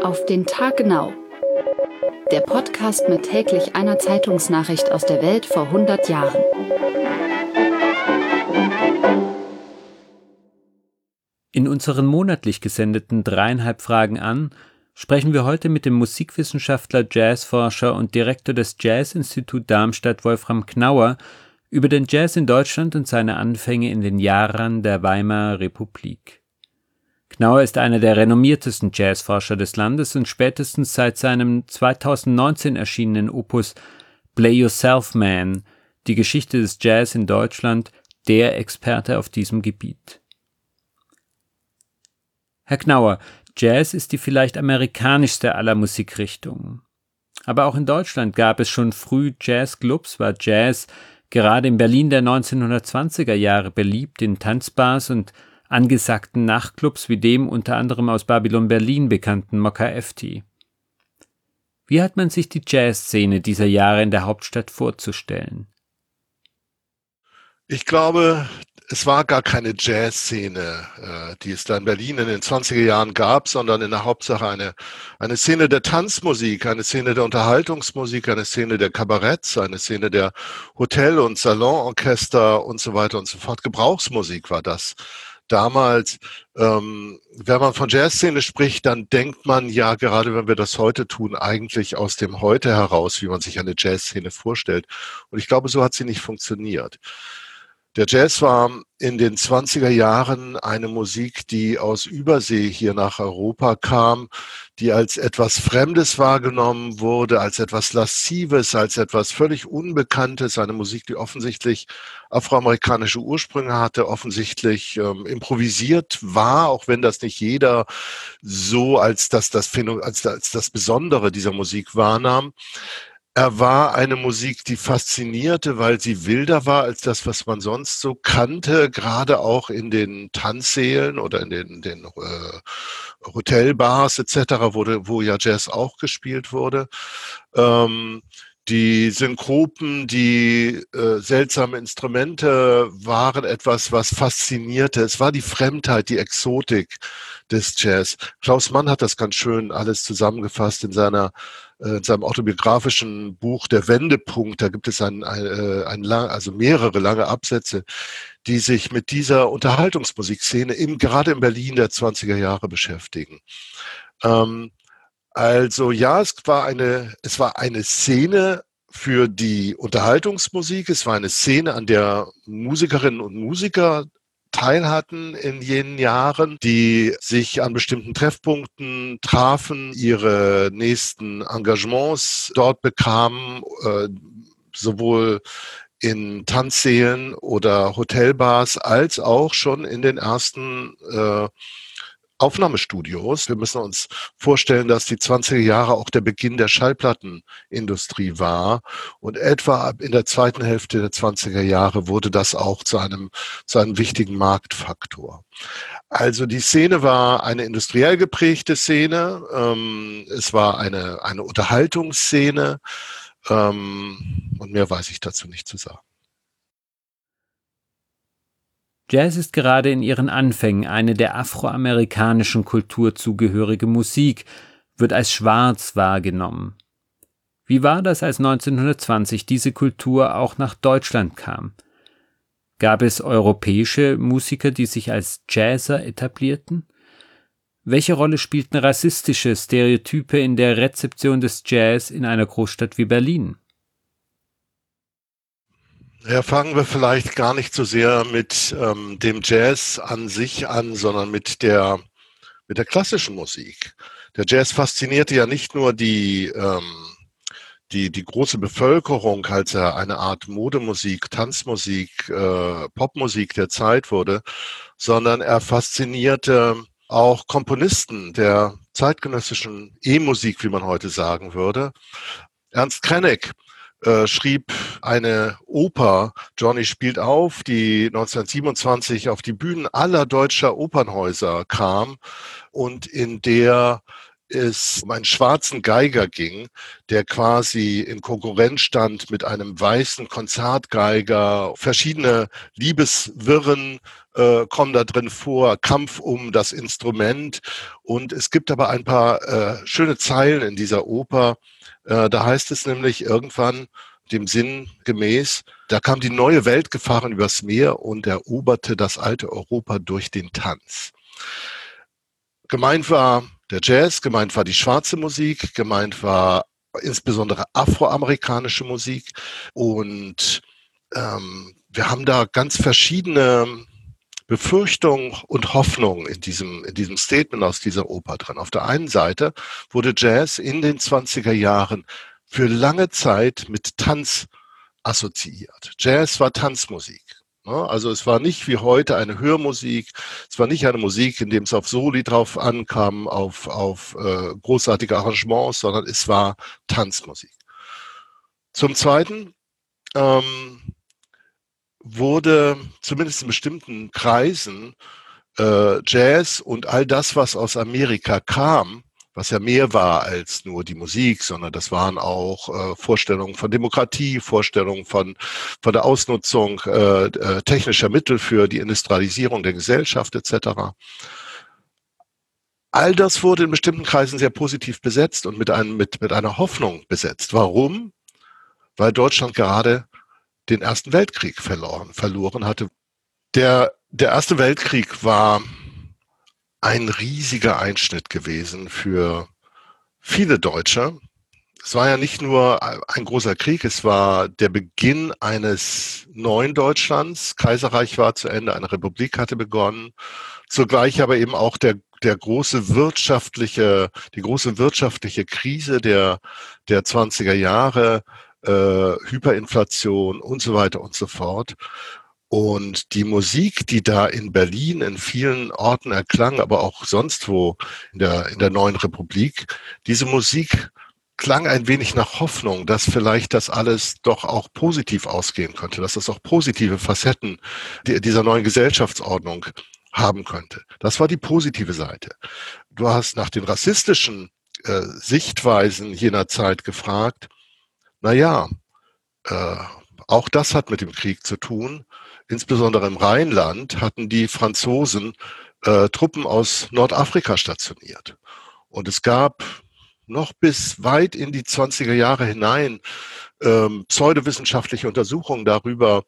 Auf den Tag genau. Der Podcast mit täglich einer Zeitungsnachricht aus der Welt vor 100 Jahren. In unseren monatlich gesendeten 3,5 Fragen an sprechen wir heute mit dem Musikwissenschaftler, Jazzforscher und Direktor des Jazzinstitut Darmstadt Wolfram Knauer über den Jazz in Deutschland und seine Anfänge in den Jahren der Weimarer Republik. Knauer ist einer der renommiertesten Jazzforscher des Landes und spätestens seit seinem 2019 erschienenen Opus Play Yourself Man, die Geschichte des Jazz in Deutschland, der Experte auf diesem Gebiet. Herr Knauer, Jazz ist die vielleicht amerikanischste aller Musikrichtungen. Aber auch in Deutschland gab es schon früh Jazzclubs, war Jazz gerade in Berlin der 1920er Jahre beliebt, in Tanzbars und angesagten Nachtclubs wie dem unter anderem aus Babylon Berlin bekannten Mokka FT. Wie hat man sich die Jazzszene dieser Jahre in der Hauptstadt vorzustellen? Ich glaube, es war gar keine Jazzszene, die es da in Berlin in den 20er Jahren gab, sondern in der Hauptsache eine Szene der Tanzmusik, eine Szene der Unterhaltungsmusik, eine Szene der Kabaretts, eine Szene der Hotel- und Salonorchester und so weiter und so fort. Gebrauchsmusik war das. Damals, wenn man von Jazzszene spricht, dann denkt man ja, gerade wenn wir das heute tun, eigentlich aus dem Heute heraus, wie man sich eine Jazzszene vorstellt. Und ich glaube, so hat sie nicht funktioniert. Der Jazz war in den 20er Jahren eine Musik, die aus Übersee hier nach Europa kam, die als etwas Fremdes wahrgenommen wurde, als etwas Laszives, als etwas völlig Unbekanntes, eine Musik, die offensichtlich afroamerikanische Ursprünge hatte, offensichtlich improvisiert war, auch wenn das nicht jeder so als das Besondere dieser Musik wahrnahm. Er war eine Musik, die faszinierte, weil sie wilder war als das, was man sonst so kannte, gerade auch in den Tanzsälen oder in den Hotelbars etc., wo ja Jazz auch gespielt wurde. Die Synkopen, die seltsamen Instrumente waren etwas, was faszinierte. Es war die Fremdheit, die Exotik des Jazz. Klaus Mann hat das ganz schön alles zusammengefasst in seinem autobiografischen Buch Der Wendepunkt. Da gibt es mehrere lange Absätze, die sich mit dieser Unterhaltungsmusikszene gerade in Berlin der 20er Jahre beschäftigen. Also ja, es war eine Szene für die Unterhaltungsmusik. Es war eine Szene, an der Musikerinnen und Musiker teilhatten in jenen Jahren, die sich an bestimmten Treffpunkten trafen, ihre nächsten Engagements dort bekamen, sowohl in Tanzsälen oder Hotelbars als auch schon in den ersten Aufnahmestudios. Wir müssen uns vorstellen, dass die 20er Jahre auch der Beginn der Schallplattenindustrie war und etwa in der zweiten Hälfte der 20er Jahre wurde das auch zu einem wichtigen Marktfaktor. Also die Szene war eine industriell geprägte Szene, es war eine Unterhaltungsszene und mehr weiß ich dazu nicht zu sagen. Jazz ist gerade in ihren Anfängen eine der afroamerikanischen Kultur zugehörige Musik, wird als schwarz wahrgenommen. Wie war das, als 1920 diese Kultur auch nach Deutschland kam? Gab es europäische Musiker, die sich als Jazzer etablierten? Welche Rolle spielten rassistische Stereotype in der Rezeption des Jazz in einer Großstadt wie Berlin? Ja, fangen wir vielleicht gar nicht so sehr mit dem Jazz an sich an, sondern mit der klassischen Musik. Der Jazz faszinierte ja nicht nur die große Bevölkerung, als er eine Art Modemusik, Tanzmusik, Popmusik der Zeit wurde, sondern er faszinierte auch Komponisten der zeitgenössischen E-Musik, wie man heute sagen würde. Ernst Krenek schrieb eine Oper, Johnny spielt auf, die 1927 auf die Bühnen aller deutscher Opernhäuser kam und in der es um einen schwarzen Geiger ging, der quasi in Konkurrenz stand mit einem weißen Konzertgeiger. Verschiedene Liebeswirren kommen da drin vor, Kampf um das Instrument. Und es gibt aber ein paar schöne Zeilen in dieser Oper. Da heißt es nämlich irgendwann, dem Sinn gemäß, da kam die neue Welt gefahren übers Meer und eroberte das alte Europa durch den Tanz. Gemeint war der Jazz, gemeint war die schwarze Musik, gemeint war insbesondere afroamerikanische Musik. Und wir haben da ganz verschiedene Befürchtungen und Hoffnungen in diesem Statement aus dieser Oper drin. Auf der einen Seite wurde Jazz in den 20er Jahren für lange Zeit mit Tanz assoziiert. Jazz war Tanzmusik. Also es war nicht wie heute eine Hörmusik, es war nicht eine Musik, in dem es auf Soli drauf ankam, auf großartige Arrangements, sondern es war Tanzmusik. Zum Zweiten wurde zumindest in bestimmten Kreisen Jazz und all das, was aus Amerika kam, was ja mehr war als nur die Musik, sondern das waren auch Vorstellungen von Demokratie, Vorstellungen von der Ausnutzung technischer Mittel für die Industrialisierung der Gesellschaft etc. All das wurde in bestimmten Kreisen sehr positiv besetzt und mit einer Hoffnung besetzt. Warum? Weil Deutschland gerade den Ersten Weltkrieg verloren hatte. Der Erste Weltkrieg war ein riesiger Einschnitt gewesen für viele Deutsche. Es war ja nicht nur ein großer Krieg, es war der Beginn eines neuen Deutschlands. Kaiserreich war zu Ende, eine Republik hatte begonnen. Zugleich aber eben auch die große wirtschaftliche Krise der 20er Jahre, Hyperinflation und so weiter und so fort. Und die Musik, die da in Berlin in vielen Orten erklang, aber auch sonst wo in der neuen Republik, diese Musik klang ein wenig nach Hoffnung, dass vielleicht das alles doch auch positiv ausgehen könnte, dass das auch positive Facetten dieser neuen Gesellschaftsordnung haben könnte. Das war die positive Seite. Du hast nach den rassistischen Sichtweisen jener Zeit gefragt. Auch das hat mit dem Krieg zu tun. Insbesondere im Rheinland hatten die Franzosen Truppen aus Nordafrika stationiert. Und es gab noch bis weit in die 20er Jahre hinein pseudowissenschaftliche Untersuchungen darüber,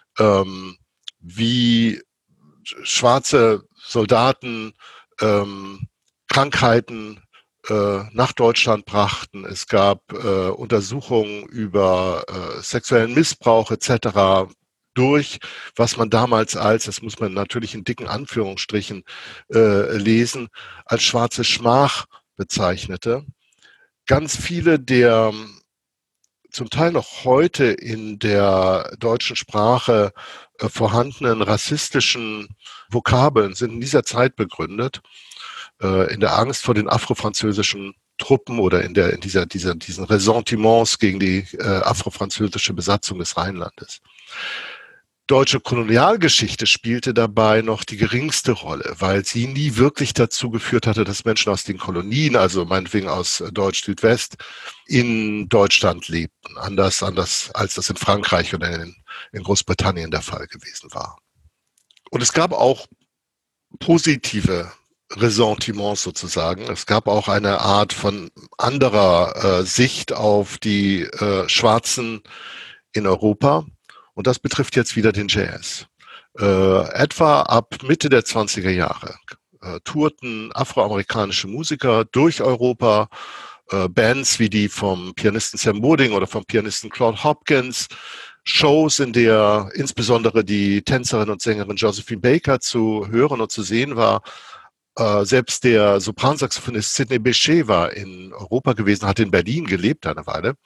wie schwarze Soldaten Krankheiten nach Deutschland brachten. Es gab Untersuchungen über sexuellen Missbrauch etc. durch, was man damals als, das muss man natürlich in dicken Anführungsstrichen lesen, als schwarze Schmach bezeichnete. Ganz viele der zum Teil noch heute in der deutschen Sprache vorhandenen rassistischen Vokabeln sind in dieser Zeit begründet, in der Angst vor den afrofranzösischen Truppen oder in diesen Ressentiments gegen die afrofranzösische Besatzung des Rheinlandes. Deutsche Kolonialgeschichte spielte dabei noch die geringste Rolle, weil sie nie wirklich dazu geführt hatte, dass Menschen aus den Kolonien, also meinetwegen aus Deutsch-Südwest, in Deutschland lebten, anders als das in Frankreich oder in Großbritannien der Fall gewesen war. Und es gab auch positive Ressentiments sozusagen. Es gab auch eine Art von anderer Sicht auf die Schwarzen in Europa. Und das betrifft jetzt wieder den Jazz. Etwa ab Mitte der 20er Jahre tourten afroamerikanische Musiker durch Europa, Bands wie die vom Pianisten Sam Wooding oder vom Pianisten Claude Hopkins, Shows, in der insbesondere die Tänzerin und Sängerin Josephine Baker zu hören und zu sehen war. Selbst der Sopransaxophonist Sidney Bechet war in Europa gewesen, hat in Berlin gelebt eine Weile.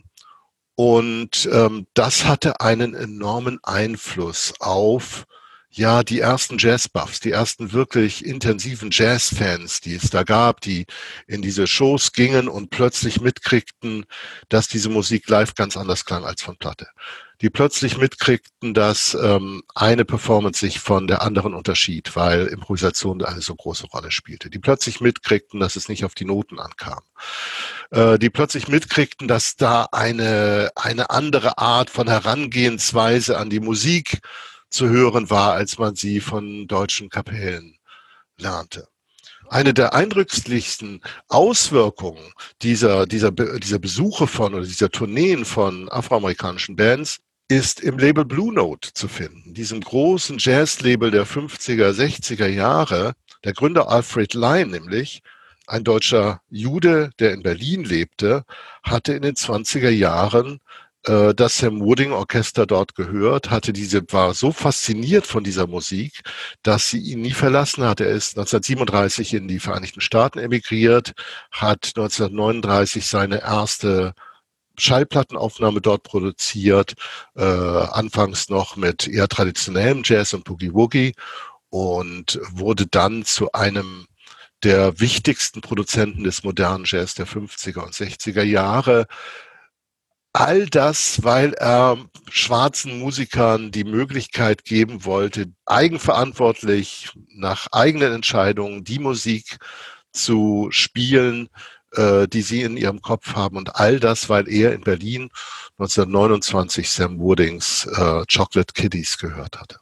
Und das hatte einen enormen Einfluss auf ja, die ersten Jazz-Buffs, die ersten wirklich intensiven Jazz-Fans, die es da gab, die in diese Shows gingen und plötzlich mitkriegten, dass diese Musik live ganz anders klang als von Platte. Die plötzlich mitkriegten, dass eine Performance sich von der anderen unterschied, weil Improvisation eine so große Rolle spielte. Die plötzlich mitkriegten, dass es nicht auf die Noten ankam. Die plötzlich mitkriegten, dass da eine andere Art von Herangehensweise an die Musik zu hören war, als man sie von deutschen Kapellen lernte. Eine der eindrücklichsten Auswirkungen dieser Besuche von oder dieser Tourneen von afroamerikanischen Bands ist im Label Blue Note zu finden, diesem großen Jazzlabel der 50er, 60er Jahre. Der Gründer Alfred Lion nämlich, ein deutscher Jude, der in Berlin lebte, hatte in den 20er Jahren das Sam Wooding Orchester dort gehört, war so fasziniert von dieser Musik, dass sie ihn nie verlassen hat. Er ist 1937 in die Vereinigten Staaten emigriert, hat 1939 seine erste Schallplattenaufnahme dort produziert, anfangs noch mit eher traditionellem Jazz und Boogie-Woogie und wurde dann zu einem der wichtigsten Produzenten des modernen Jazz der 50er und 60er Jahre. All das, weil er schwarzen Musikern die Möglichkeit geben wollte, eigenverantwortlich nach eigenen Entscheidungen die Musik zu spielen, die sie in ihrem Kopf haben. Und all das, weil er in Berlin 1929 Sam Woodings Chocolate Kiddies gehört hatte.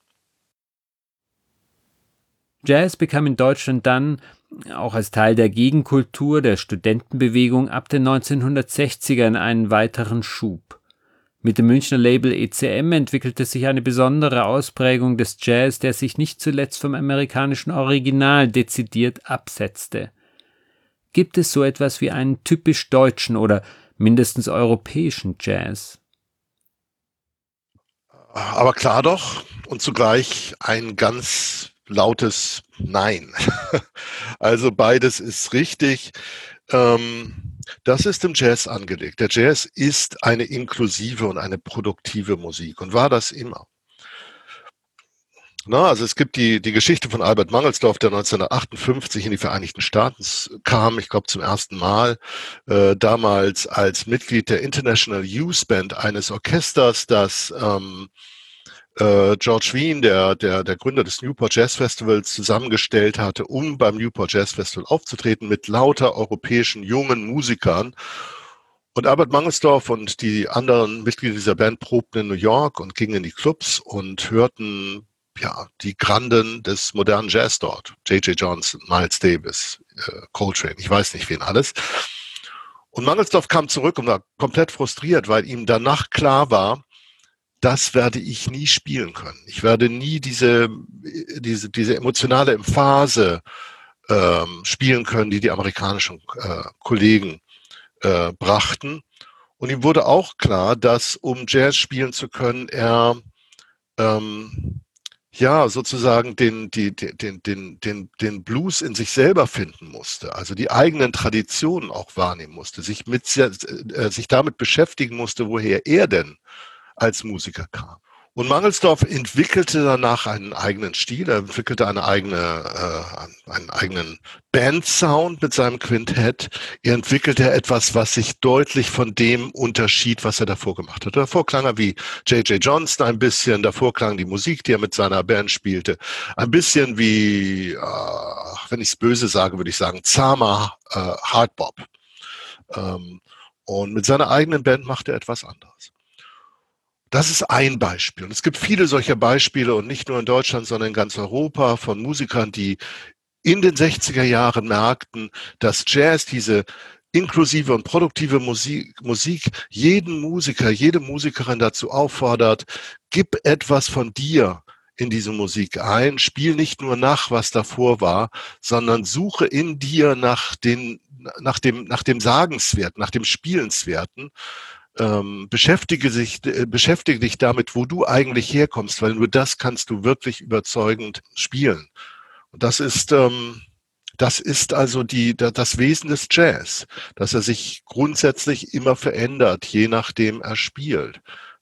Jazz bekam in Deutschland dann, auch als Teil der Gegenkultur der Studentenbewegung, ab den 1960ern einen weiteren Schub. Mit dem Münchner Label ECM entwickelte sich eine besondere Ausprägung des Jazz, der sich nicht zuletzt vom amerikanischen Original dezidiert absetzte. Gibt es so etwas wie einen typisch deutschen oder mindestens europäischen Jazz? Aber klar doch, und zugleich ein ganz lautes Nein. Also beides ist richtig. Das ist im Jazz angelegt. Der Jazz ist eine inklusive und eine produktive Musik und war das immer. Also es gibt die Geschichte von Albert Mangelsdorff, der 1958 in die Vereinigten Staaten kam, ich glaube zum ersten Mal, damals als Mitglied der International Youth Band, eines Orchesters, das George Wein, der Gründer des Newport Jazz Festivals, zusammengestellt hatte, um beim Newport Jazz Festival aufzutreten mit lauter europäischen jungen Musikern. Und Albert Mangelsdorff und die anderen Mitglieder dieser Band probten in New York und gingen in die Clubs und hörten die Granden des modernen Jazz dort. J.J. Johnson, Miles Davis, Coltrane, ich weiß nicht wen alles. Und Mangelsdorff kam zurück und war komplett frustriert, weil ihm danach klar war, das werde ich nie spielen können. Ich werde nie diese emotionale Emphase spielen können, die amerikanischen Kollegen brachten. Und ihm wurde auch klar, dass um Jazz spielen zu können, er sozusagen den Blues in sich selber finden musste, also die eigenen Traditionen auch wahrnehmen musste, sich damit beschäftigen musste, woher er denn als Musiker kam. Und Mangelsdorff entwickelte danach einen eigenen Stil, er entwickelte einen eigenen Bandsound mit seinem Quintett. Er entwickelte etwas, was sich deutlich von dem unterschied, was er davor gemacht hat. Davor klang er wie J.J. Johnson ein bisschen, davor klang die Musik, die er mit seiner Band spielte, ein bisschen wie, wenn ich es böse sage, würde ich sagen, zahmer Hardbop. Und mit seiner eigenen Band machte er etwas anderes. Das ist ein Beispiel. Und es gibt viele solcher Beispiele und nicht nur in Deutschland, sondern in ganz Europa von Musikern, die in den 60er Jahren merkten, dass Jazz, diese inklusive und produktive Musik jeden Musiker, jede Musikerin dazu auffordert, gib etwas von dir in diese Musik ein, spiel nicht nur nach, was davor war, sondern suche in dir nach dem Sagenswerten, nach dem Spielenswerten. Beschäftige dich damit, wo du eigentlich herkommst, weil nur das kannst du wirklich überzeugend spielen. Und das ist also das Wesen des Jazz, dass er sich grundsätzlich immer verändert, je nachdem er spielt.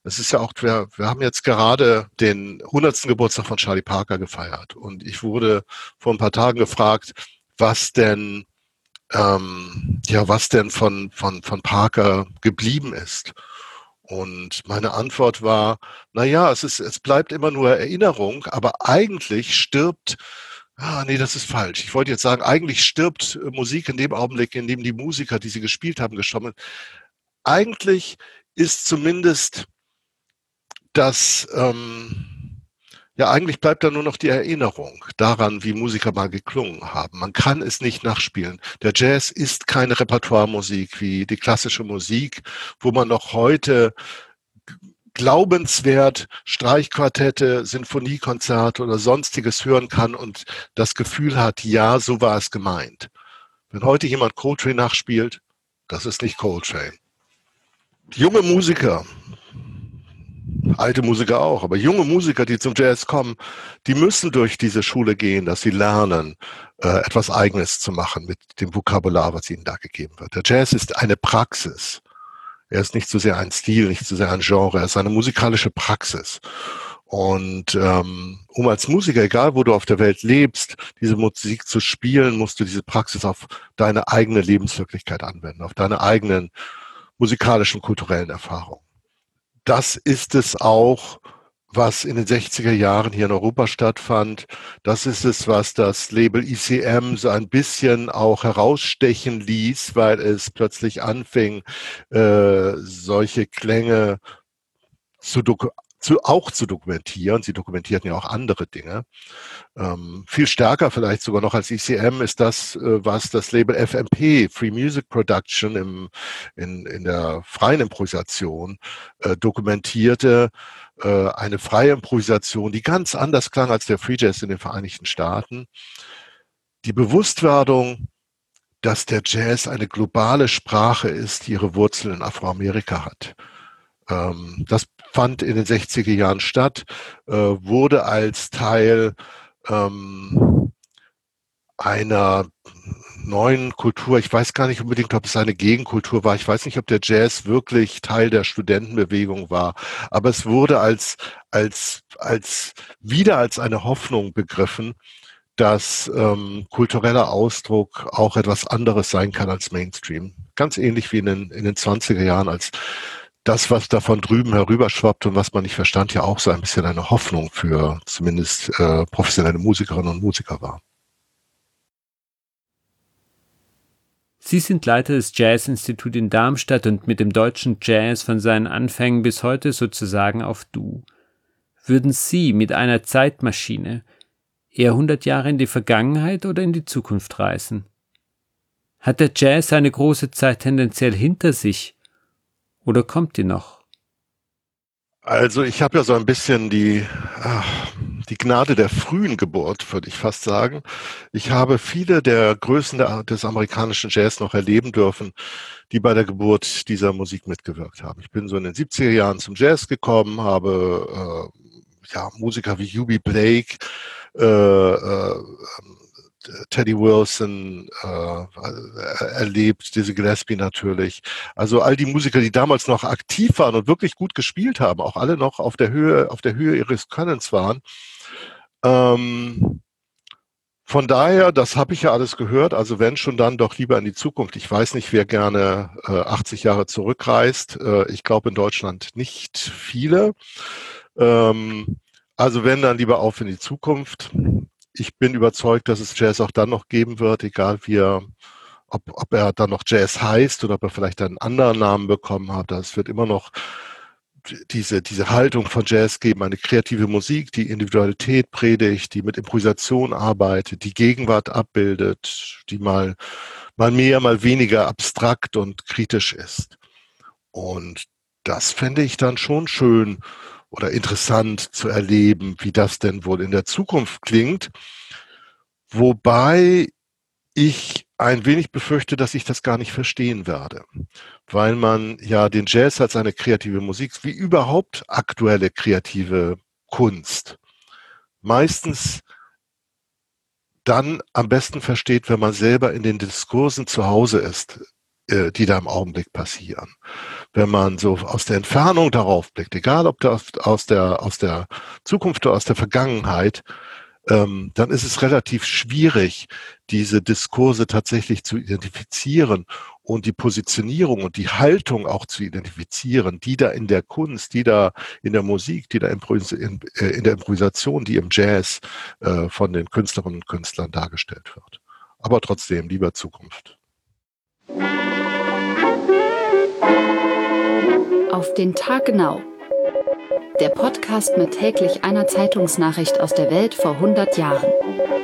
Es ist ja auch, wir haben jetzt gerade den 100. Geburtstag von Charlie Parker gefeiert und ich wurde vor ein paar Tagen gefragt, was denn, was denn von Parker geblieben ist. Und meine Antwort war, na ja, es bleibt immer nur Erinnerung, aber eigentlich stirbt, nee, das ist falsch. Ich wollte jetzt sagen, eigentlich stirbt Musik in dem Augenblick, in dem die Musiker, die sie gespielt haben, gestorben sind. Eigentlich ist zumindest das, eigentlich bleibt da nur noch die Erinnerung daran, wie Musiker mal geklungen haben. Man kann es nicht nachspielen. Der Jazz ist keine Repertoiremusik wie die klassische Musik, wo man noch heute glaubenswert Streichquartette, Sinfoniekonzerte oder sonstiges hören kann und das Gefühl hat, ja, so war es gemeint. Wenn heute jemand Coltrane nachspielt, das ist nicht Coltrane. Junge Musiker, alte Musiker auch, aber junge Musiker, die zum Jazz kommen, die müssen durch diese Schule gehen, dass sie lernen, etwas Eigenes zu machen mit dem Vokabular, was ihnen da gegeben wird. Der Jazz ist eine Praxis. Er ist nicht so sehr ein Stil, nicht so sehr ein Genre, er ist eine musikalische Praxis. Und um als Musiker, egal wo du auf der Welt lebst, diese Musik zu spielen, musst du diese Praxis auf deine eigene Lebenswirklichkeit anwenden, auf deine eigenen musikalischen, kulturellen Erfahrungen. Das ist es auch, was in den 60er Jahren hier in Europa stattfand. Das ist es, was das Label ECM so ein bisschen auch herausstechen ließ, weil es plötzlich anfing, solche Klänge auch zu dokumentieren. Sie dokumentierten ja auch andere Dinge. Viel stärker vielleicht sogar noch als ECM ist das, was das Label FMP, Free Music Production, in der freien Improvisation dokumentierte. Eine freie Improvisation, die ganz anders klang als der Free Jazz in den Vereinigten Staaten. Die Bewusstwerdung, dass der Jazz eine globale Sprache ist, die ihre Wurzeln in Afroamerika hat. Das fand in den 60er Jahren statt, wurde als Teil einer neuen Kultur, ich weiß gar nicht unbedingt, ob es eine Gegenkultur war, ich weiß nicht, ob der Jazz wirklich Teil der Studentenbewegung war, aber es wurde wieder als eine Hoffnung begriffen, dass kultureller Ausdruck auch etwas anderes sein kann als Mainstream. Ganz ähnlich wie in den 20er Jahren, als das, was da von drüben herüberschwappt und was man nicht verstand, ja auch so ein bisschen eine Hoffnung für zumindest professionelle Musikerinnen und Musiker war. Sie sind Leiter des Jazz-Instituts in Darmstadt und mit dem deutschen Jazz von seinen Anfängen bis heute sozusagen auf Du. Würden Sie mit einer Zeitmaschine eher 100 Jahre in die Vergangenheit oder in die Zukunft reisen? Hat der Jazz eine große Zeit tendenziell hinter sich oder kommt die noch? Also ich habe ja so ein bisschen die Gnade der frühen Geburt, würde ich fast sagen. Ich habe viele der Größen des amerikanischen Jazz noch erleben dürfen, die bei der Geburt dieser Musik mitgewirkt haben. Ich bin so in den 70er Jahren zum Jazz gekommen, habe Musiker wie Eubie Blake, Teddy Wilson erlebt, Dizzy Gillespie natürlich. Also all die Musiker, die damals noch aktiv waren und wirklich gut gespielt haben, auch alle noch auf der Höhe ihres Könnens waren. Von daher, das habe ich ja alles gehört, also wenn schon, dann doch lieber in die Zukunft. Ich weiß nicht, wer gerne 80 Jahre zurückreist. Ich glaube in Deutschland nicht viele. Also wenn, dann lieber auf in die Zukunft. Ich bin überzeugt, dass es Jazz auch dann noch geben wird, egal ob er dann noch Jazz heißt oder ob er vielleicht einen anderen Namen bekommen hat. Es wird immer noch diese Haltung von Jazz geben, eine kreative Musik, die Individualität predigt, die mit Improvisation arbeitet, die Gegenwart abbildet, die mal mehr, mal weniger abstrakt und kritisch ist. Und das fände ich dann schon schön oder interessant zu erleben, wie das denn wohl in der Zukunft klingt. Wobei ich ein wenig befürchte, dass ich das gar nicht verstehen werde, weil man ja den Jazz als eine kreative Musik, wie überhaupt aktuelle kreative Kunst, meistens dann am besten versteht, wenn man selber in den Diskursen zu Hause ist. die da im Augenblick passieren. Wenn man so aus der Entfernung darauf blickt, egal ob aus der Zukunft oder aus der Vergangenheit, dann ist es relativ schwierig, diese Diskurse tatsächlich zu identifizieren und die Positionierung und die Haltung auch zu identifizieren, die da in der Kunst, die da in der Musik, die da in der Improvisation, die im Jazz von den Künstlerinnen und Künstlern dargestellt wird. Aber trotzdem, lieber Zukunft. Auf den Tag genau. Der Podcast mit täglich einer Zeitungsnachricht aus der Welt vor 100 Jahren.